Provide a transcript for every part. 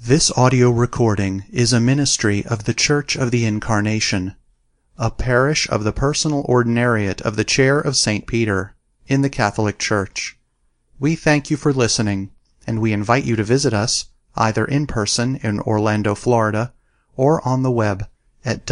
This audio recording is a ministry of the Church of the Incarnation, a parish of the Personal Ordinariate of the Chair of St. Peter, in the Catholic Church. We thank you for listening, and we invite you to visit us, either in person in Orlando, Florida, or on the web at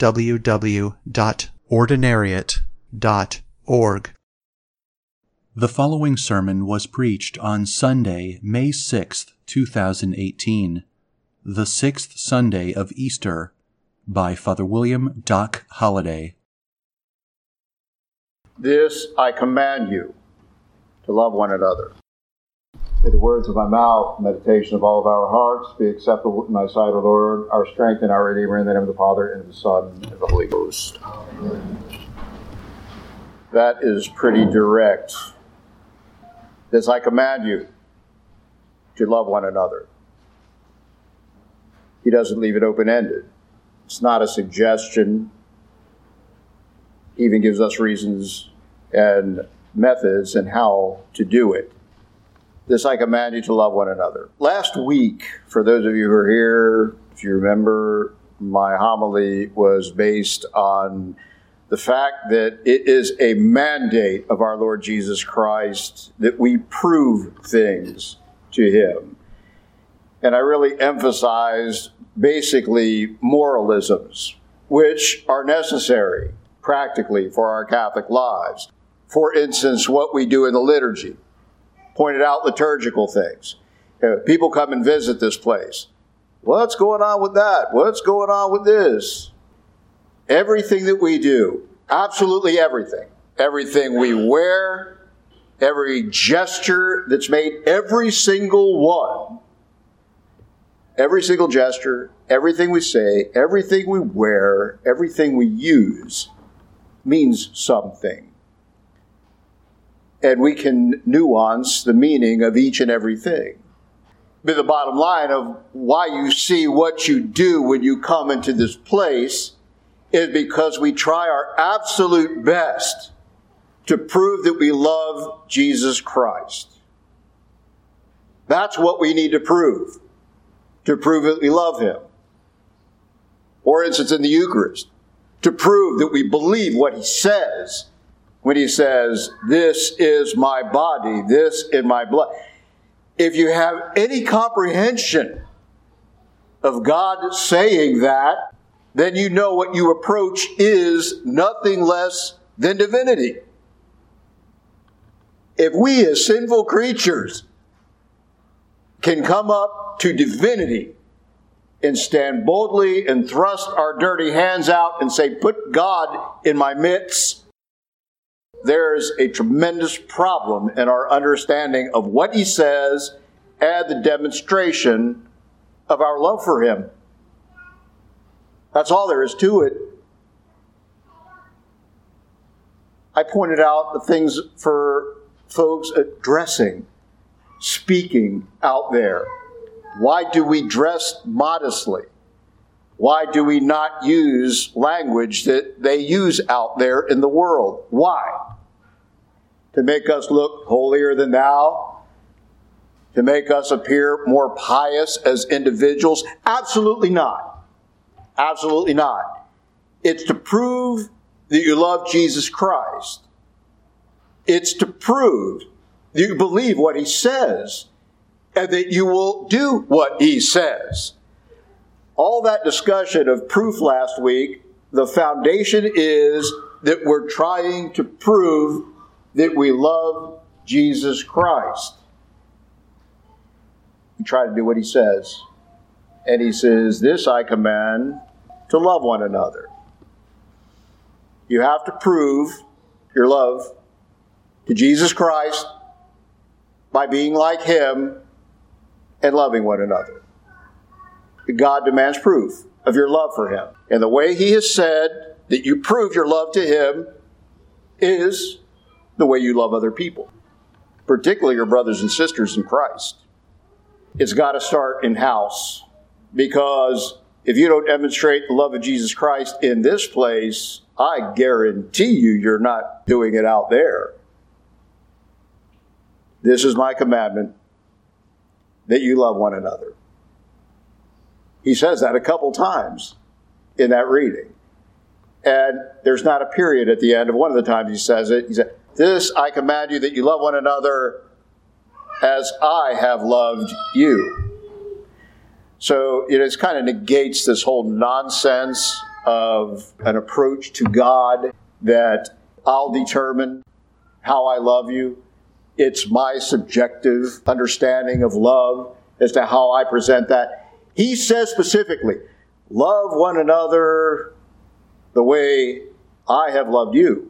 www.ordinariate.org. The following sermon was preached on Sunday, May 6th, 2018, the sixth Sunday of Easter, by Father William Doc Holliday. This I command you, to love one another. May the words of my mouth, meditation of all of our hearts, be acceptable in thy sight, O Lord, our strength and our Redeemer, in the name of the Father, and of the Son, and of the Holy Ghost. Amen. That is pretty direct. This I command you, to love one another. He doesn't leave it open-ended. It's not a suggestion. He even gives us reasons and methods and how to do it. This I command you to love one another. Last week, for those of you who are here, if you remember, my homily was based on the fact that it is a mandate of our Lord Jesus Christ that we prove things to Him. And I really emphasized basically moralisms, which are necessary practically for our Catholic lives. For instance, what we do in the liturgy. Pointed out liturgical things. People come and visit this place. What's going on with that? What's going on with this? Everything that we do, absolutely everything. Everything we wear, every gesture that's made, every single one. Every single gesture, everything we say, everything we wear, everything we use means something. And we can nuance the meaning of each and everything. But the bottom line of why you see what you do when you come into this place is because we try our absolute best to prove that we love Jesus Christ. That's what we need to prove that we love Him. For instance, in the Eucharist, to prove that we believe what He says when He says, "This is my body, this is my blood." If you have any comprehension of God saying that, then you know what you approach is nothing less than divinity. If we as sinful creatures can come up to divinity and stand boldly and thrust our dirty hands out and say, "Put God in my midst," there's a tremendous problem in our understanding of what He says and the demonstration of our love for Him. That's all there is to it. I pointed out the things for folks dressing, speaking out there. Why do we dress modestly? Why do we not use language that they use out there in the world? Why? To make us look holier than thou? To make us appear more pious as individuals? Absolutely not. Absolutely not. It's to prove that you love Jesus Christ. It's to prove that you believe what He says and that you will do what He says. All that discussion of proof last week, the foundation is that we're trying to prove that we love Jesus Christ. We try to do what He says. And He says, "This I command, to love one another." You have to prove your love to Jesus Christ by being like Him and loving one another. God demands proof of your love for Him. And the way He has said that you prove your love to Him is the way you love other people, particularly your brothers and sisters in Christ. It's got to start in-house, because if you don't demonstrate the love of Jesus Christ in this place, I guarantee you're not doing it out there. This is my commandment, that you love one another. He says that a couple times in that reading. And there's not a period at the end of one of the times he says it. He said, "This I command you, that you love one another as I have loved you." So it kind of negates this whole nonsense of an approach to God that I'll determine how I love you. It's my subjective understanding of love as to how I present that. He says specifically, love one another the way I have loved you.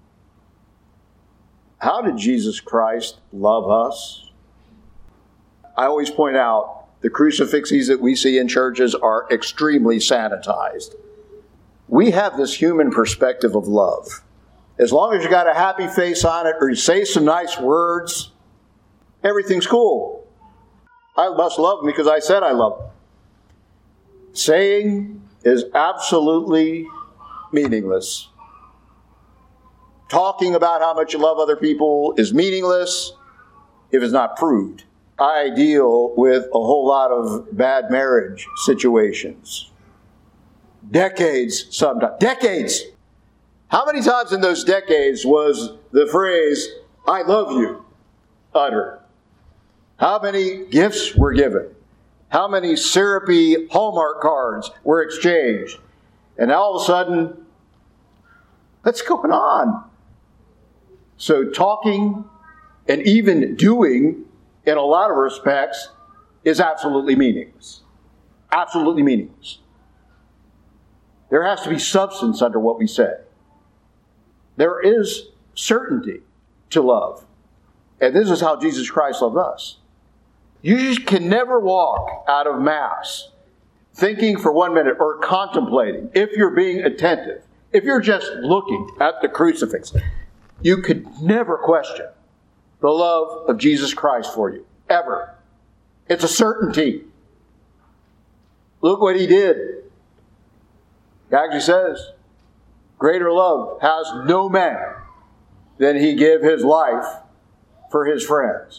How did Jesus Christ love us? I always point out the crucifixes that we see in churches are extremely sanitized. We have this human perspective of love. As long as you got a happy face on it or you say some nice words, everything's cool. I must love him because I said I love him. Saying is absolutely meaningless. Talking about how much you love other people is meaningless if it's not proved. I deal with a whole lot of bad marriage situations. Decades sometimes. Decades! How many times in those decades was the phrase, "I love you," uttered? How many gifts were given? How many syrupy Hallmark cards were exchanged? And now all of a sudden, what's going on? So talking and even doing, in a lot of respects, is absolutely meaningless. Absolutely meaningless. There has to be substance under what we say. There is certainty to love. And this is how Jesus Christ loved us. You just can never walk out of Mass thinking for 1 minute or contemplating, if you're being attentive, if you're just looking at the crucifix, you could never question the love of Jesus Christ for you. Ever. It's a certainty. Look what he did. He actually says, "Greater love has no man than he give his life for his friends."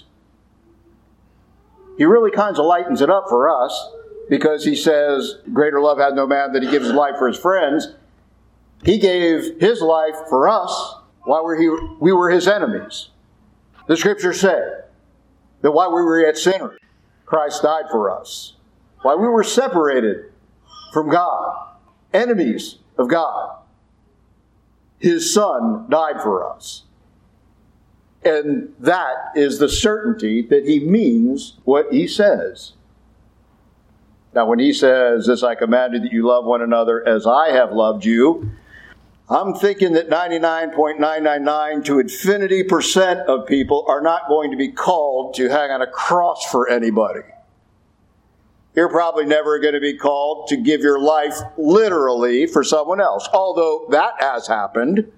He really kind of lightens it up for us because he says, "Greater love has no man than he gives his life for his friends." He gave his life for us while we were his enemies. The scriptures say that while we were yet sinners, Christ died for us. While we were separated from God, enemies of God, his Son died for us. And that is the certainty that he means what he says. Now, when he says, "This I commanded, that you love one another as I have loved you," I'm thinking that 99.999 to infinity% of people are not going to be called to hang on a cross for anybody. You're probably never going to be called to give your life literally for someone else, although that has happened.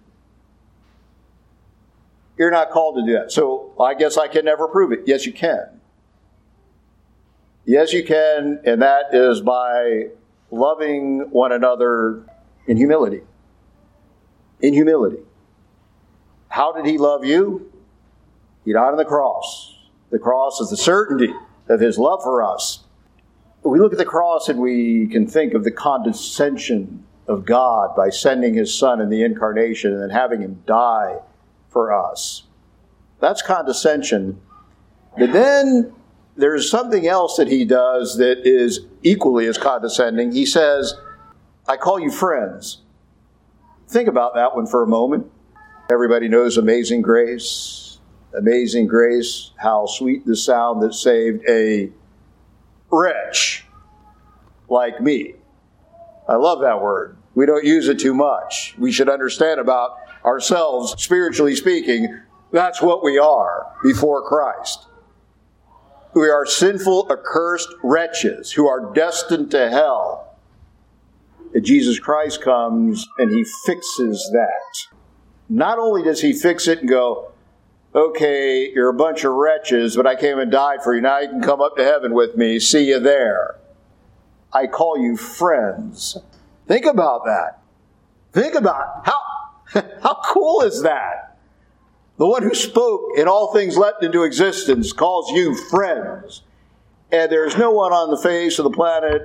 You're not called to do that. So I guess I can never prove it. Yes, you can. Yes, you can, and that is by loving one another in humility. In humility. How did he love you? He died on the cross. The cross is the certainty of his love for us. We look at the cross and we can think of the condescension of God by sending his Son in the incarnation and then having him die for us. That's condescension. But then there's something else that he does that is equally as condescending. He says, "I call you friends." Think about that one for a moment. Everybody knows Amazing Grace. Amazing Grace, how sweet the sound that saved a wretch like me. I love that word. We don't use it too much. We should understand about ourselves, spiritually speaking, that's what we are before Christ. We are sinful, accursed wretches who are destined to hell. And Jesus Christ comes and he fixes that. Not only does he fix it and go, "Okay, you're a bunch of wretches, but I came and died for you. Now you can come up to heaven with me. See you there. I call you friends." Think about that. Think about how cool is that? The one who spoke and all things leapt into existence calls you friends. And there's no one on the face of the planet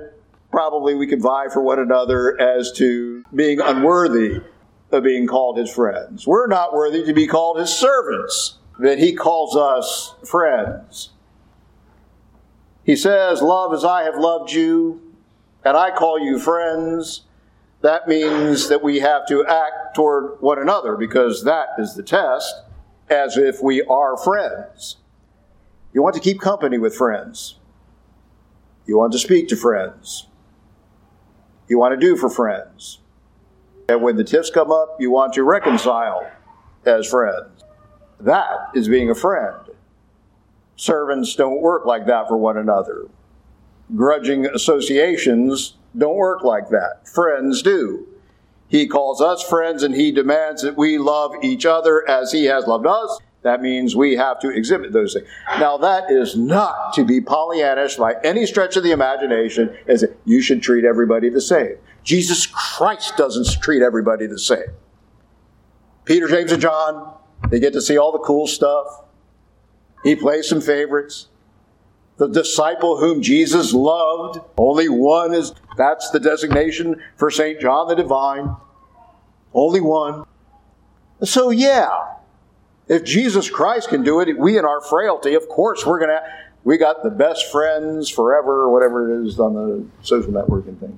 Probably we could vie for one another as to being unworthy of being called his friends. We're not worthy to be called his servants, but he calls us friends. He says, love as I have loved you, and I call you friends. That means that we have to act toward one another, because that is the test, as if we are friends. You want to keep company with friends. You want to speak to friends. You want to do for friends. And when the tiffs come up, you want to reconcile as friends. That is being a friend. Servants don't work like that for one another. Grudging associations don't work like that. Friends do. He calls us friends, and he demands that we love each other as he has loved us. That means we have to exhibit those things. Now, that is not to be Pollyannish by any stretch of the imagination, as if you should treat everybody the same. Jesus Christ doesn't treat everybody the same. Peter, James, and John, they get to see all the cool stuff. He plays some favorites. The disciple whom Jesus loved, only one is, that's the designation for St. John the Divine. Only one. So yeah, if Jesus Christ can do it, we in our frailty, of course we got the best friends forever, or whatever it is on the social networking thing.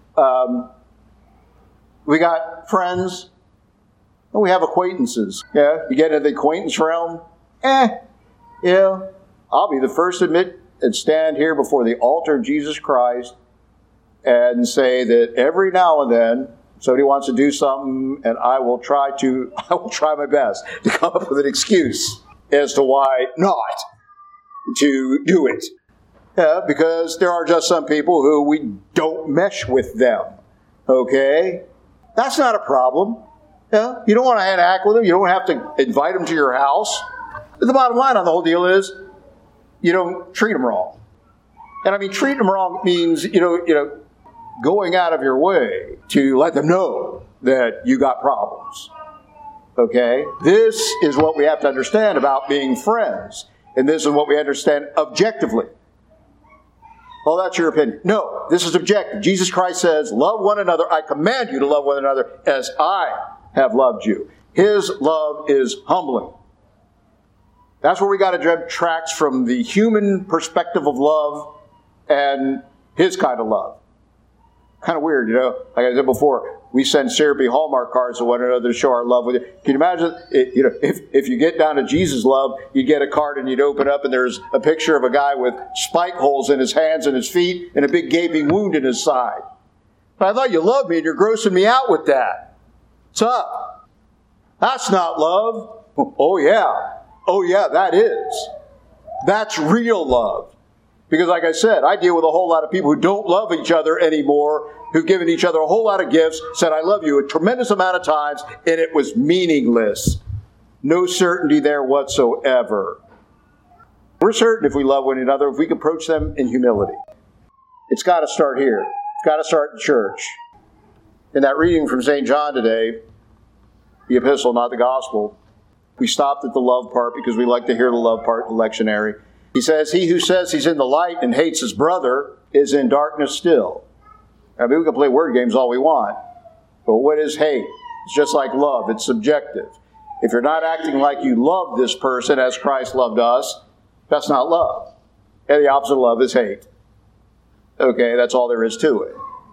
We got friends, and we have acquaintances. Yeah, you get into the acquaintance realm, yeah, I'll be the first to admit and stand here before the altar of Jesus Christ and say that every now and then somebody wants to do something, and I will try my best to come up with an excuse as to why not to do it. Yeah, because there are just some people who we don't mesh with them. Okay? That's not a problem. Yeah? You don't want to interact with them. You don't have to invite them to your house. But the bottom line on the whole deal is you don't treat them wrong. And I mean, treating them wrong means, going out of your way to let them know that you got problems. Okay? This is what we have to understand about being friends. And this is what we understand objectively. Well, that's your opinion. No, this is objective. Jesus Christ says, love one another. I command you to love one another as I have loved you. His love is humbling. That's where we got to draw tracks from the human perspective of love and his kind of love. Kind of weird, like I said before, we send syrupy Hallmark cards to one another to show our love with you. Can you imagine, if you get down to Jesus' love, you get a card and you'd open up and there's a picture of a guy with spike holes in his hands and his feet and a big gaping wound in his side. But I thought you loved me and you're grossing me out with that. What's up? That's not love. Oh yeah, that is. That's real love. Because like I said, I deal with a whole lot of people who don't love each other anymore, who've given each other a whole lot of gifts, said I love you a tremendous amount of times, and it was meaningless. No certainty there whatsoever. We're certain if we love one another, if we can approach them in humility. It's got to start here. It's got to start in church. In that reading from St. John today, the epistle, not the gospel, we stopped at the love part because we like to hear the love part in the lectionary. He says, he who says he's in the light and hates his brother is in darkness still. I mean, we can play word games all we want. But what is hate? It's just like love. It's subjective. If you're not acting like you love this person as Christ loved us, that's not love. And the opposite of love is hate. Okay, that's all there is to it.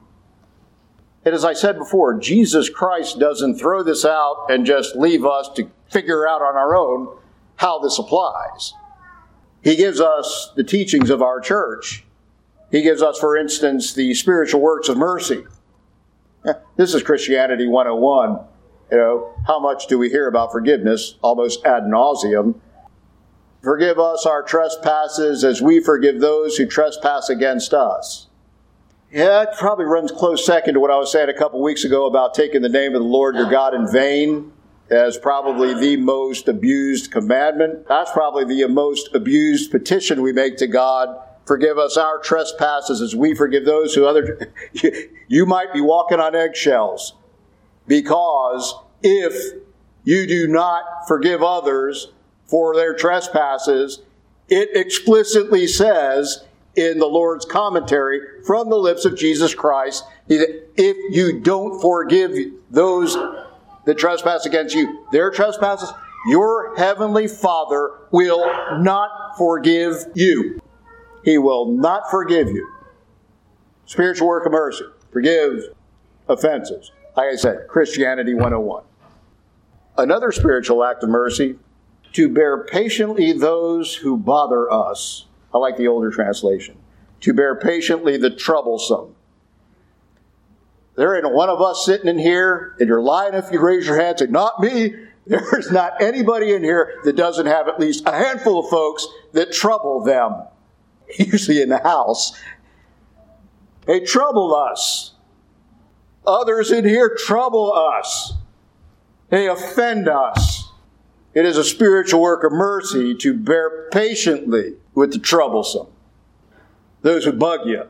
And as I said before, Jesus Christ doesn't throw this out and just leave us to figure out on our own how this applies. He gives us the teachings of our church. He gives us, for instance, the spiritual works of mercy. This is Christianity 101. How much do we hear about forgiveness? Almost ad nauseum. Forgive us our trespasses as we forgive those who trespass against us. Yeah, it probably runs close second to what I was saying a couple weeks ago about taking the name of the Lord your God in vain as probably the most abused commandment. That's probably the most abused petition we make to God. Forgive us our trespasses as we forgive those who you might be walking on eggshells. Because if you do not forgive others for their trespasses, it explicitly says in the Lord's commentary from the lips of Jesus Christ. He said, if you don't forgive those that trespass against you their trespasses, your heavenly Father will not forgive you. He will not forgive you. Spiritual work of mercy. Forgive offenses. Like I said, Christianity 101. Another spiritual act of mercy, to bear patiently those who bother us. I like the older translation. To bear patiently the troublesome. There ain't one of us sitting in here, and you're lying if you raise your hand and say, not me. There's not anybody in here that doesn't have at least a handful of folks that trouble them. Usually in the house. They trouble us. Others in here trouble us. They offend us. It is a spiritual work of mercy to bear patiently with the troublesome. Those who bug you.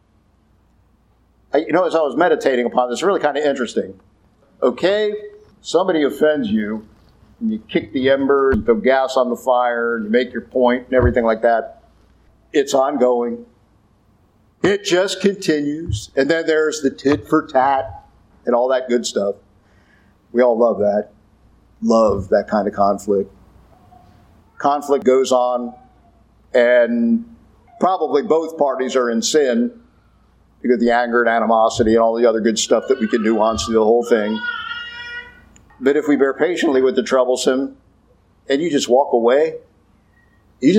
As I was meditating upon this, really kind of interesting. Okay, somebody offends you, and you kick the embers, you throw gas on the fire, and you make your point, and everything like that. It's ongoing. It just continues. And then there's the tit for tat and all that good stuff. We all love that. Love that kind of conflict. Conflict goes on, and probably both parties are in sin because of the anger and animosity and all the other good stuff that we can nuance through the whole thing. But if we bear patiently with the troublesome, and you just walk away, and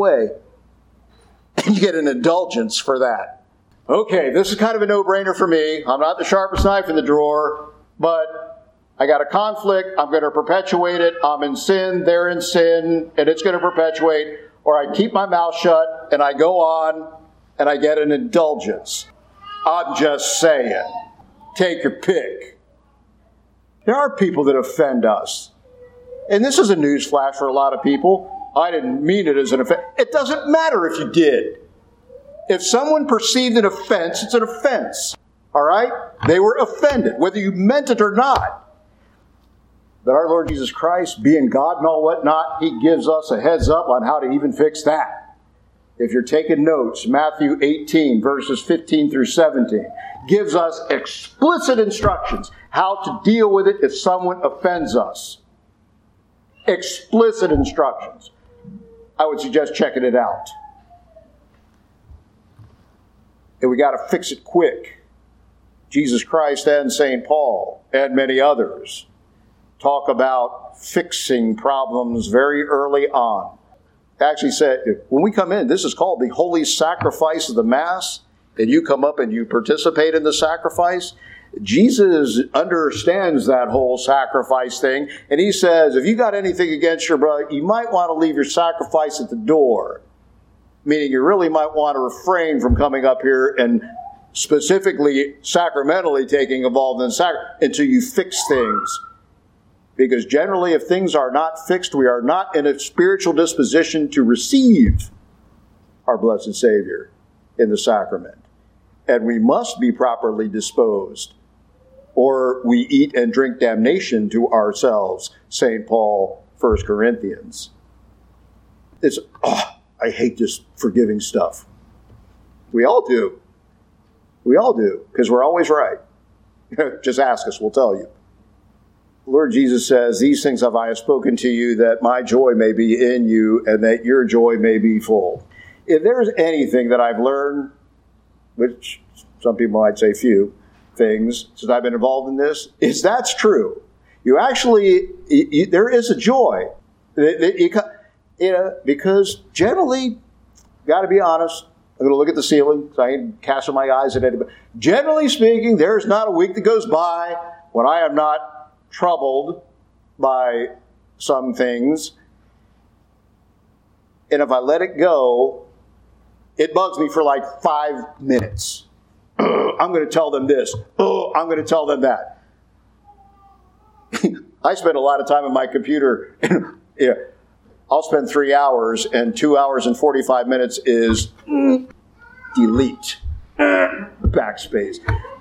you get an indulgence for that. Okay, this is kind of a no-brainer for me. I'm not the sharpest knife in the drawer, but I got a conflict. I'm going to perpetuate it. I'm in sin, they're in sin, and it's going to perpetuate. Or I keep my mouth shut, and I go on, and I get an indulgence. I'm just saying. Take your pick. There are people that offend us. And this is a newsflash for a lot of people. I didn't mean it as an offense. It doesn't matter if you did. If someone perceived an offense, it's an offense. All right? They were offended, whether you meant it or not. But our Lord Jesus Christ, being God and all whatnot, He gives us a heads up on how to even fix that. If you're taking notes, Matthew 18, verses 15 through 17, gives us explicit instructions how to deal with it if someone offends us. Explicit instructions. I would suggest checking it out. And we got to fix it quick. Jesus Christ and St. Paul and many others talk about fixing problems very early on. Actually said, when we come in, this is called the holy sacrifice of the Mass, and you come up and you participate in the sacrifice. Jesus understands that whole sacrifice thing, and He says, if you got anything against your brother, you might want to leave your sacrifice at the door. Meaning you really might want to refrain from coming up here and specifically sacramentally taking involved in until you fix things. Because generally, if things are not fixed, we are not in a spiritual disposition to receive our blessed Savior in the sacrament. And we must be properly disposed, or we eat and drink damnation to ourselves, St. Paul, 1 Corinthians. I hate this forgiving stuff. We all do. We all do, because we're always right. Just ask us, we'll tell you. Lord Jesus says, these things have I spoken to you, that my joy may be in you, and that your joy may be full. If there's anything that I've learned, which some people might say few things, since I've been involved in this, is that's true. You actually, there is a joy. Because generally, got to be honest, I'm going to look at the ceiling, so I ain't casting my eyes at anybody. Generally speaking, there's not a week that goes by when I am not troubled by some things. And if I let it go, it bugs me for like 5 minutes. I'm going to tell them this. I'm going to tell them that. I spend a lot of time on my computer. I'll spend 3 hours, and 2 hours and 45 minutes is delete, backspace.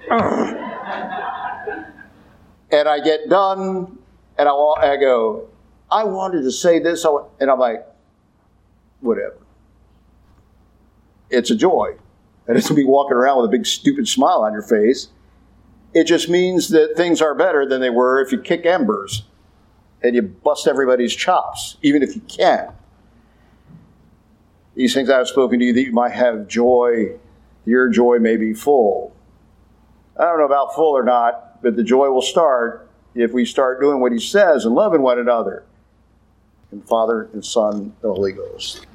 And I get done, and I go, I wanted to say this, and I'm like, whatever. it's a joy. That doesn't mean walking around with a big stupid smile on your face. It just means that things are better than they were if you kick embers and you bust everybody's chops, even if you can. These things I have spoken to you that you might have joy, your joy may be full. I don't know about full or not, but the joy will start if we start doing what he says and loving one another. And Father and Son and the Holy Ghost.